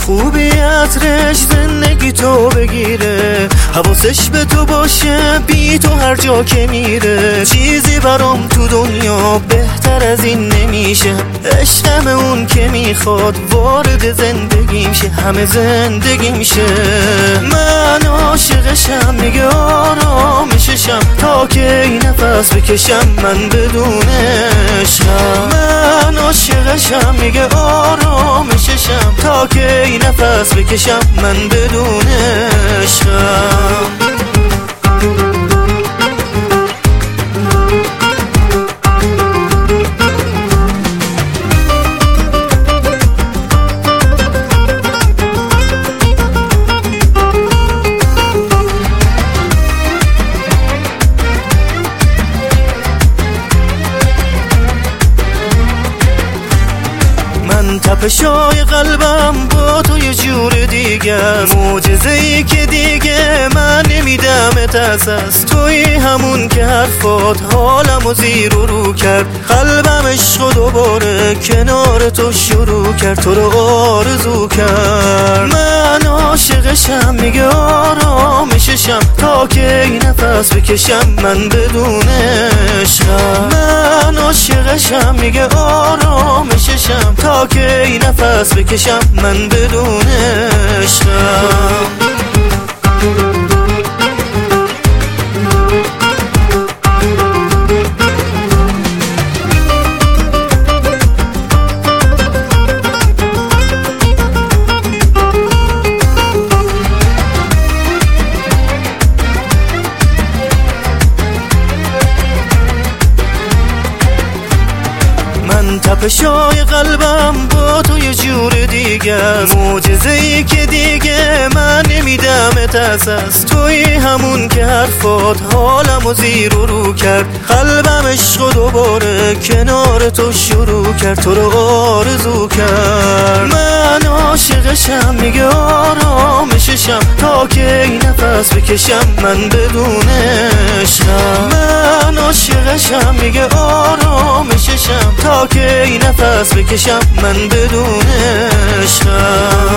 خوبی عطرش زندگی تو بگیره، حواسش به تو باشه بی تو هر جا که میره. چیزی برام تو دنیا بهتر از این نمیشه، عشقم اون که میخواد وارد زندگیم شه، همه زندگیم شه. من عاشقشم، میگه آرامششم تا که این نفس بکشم من بدون عشقم. من عاشقشم، میگه آرامششم تا که این نفس بکشم من بدون عشقم. تپشای قلبم با تو یه جور دیگه، معجزه ای که دیگه من نمیدمت از توی همون که حرفات حالمو زیر و رو کرد. قلبم عشق دوباره کنار تو شروع کرد، تو رو آرزو کرد. من عاشقشم، میگه آرامششم تا که این نفس بکشم من بدون عشقم. من عاشقشم، میگه آرامششم تا که این نفس بکشم من بدون عشقم. تپشای قلبم با تو یه جور دیگه، معجزه ای که دیگه من نمیدمت از توی همون که حرفات حالمو زیر و رو کرد. قلبم عشق دوباره کنار تو شروع کرد، تو رو آرزو کرد. من عاشقشم، میگه آرامششم تا که این نفس بکشم من بدون عشقم. من عاشقشم، میگه آرامششم تا که این نفس بکشم من بدون عشقم.